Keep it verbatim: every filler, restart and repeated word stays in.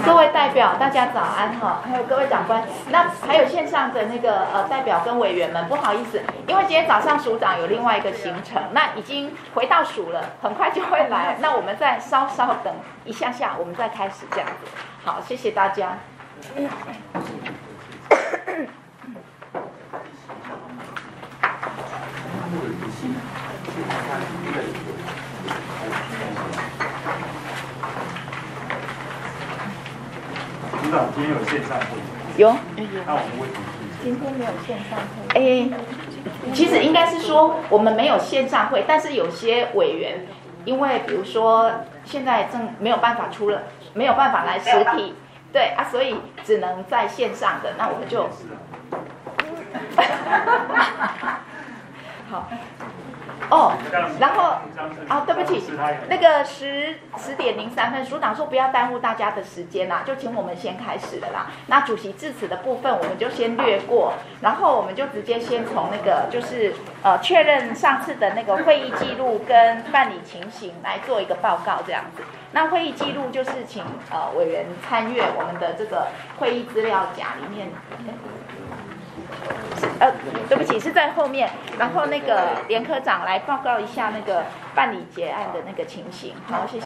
各位代表，大家早安哈！还有各位长官，那还有线上的那个呃代表跟委员们，不好意思，因为今天早上署长有另外一个行程，那已经回到署了，很快就会来。那我们再稍稍等一下下，我们再开始这样子。好，谢谢大家。 组长，今天有线上会议？ 有。 那我们为什么？ 今天没有线上会。诶，其实应该是说我们没有线上会，但是有些委员，因为比如说现在正没有办法出了，没有办法来实体，对啊，所以只能在线上的，那我们就。好。哦，然后啊，对不起，那个十十点零三分，署长说不要耽误大家的时间啦，就请我们先开始了啦。那主席致辞的部分我们就先略过，然后我们就直接先从那个就是呃确认上次的那个会议记录跟办理情形来做一个报告这样子。那会议记录就是请呃委员参阅我们的这个会议资料夹里面。呃，对不起，是在后面。然后那个连科长来报告一下那个办理结案的那个情形。好，谢谢。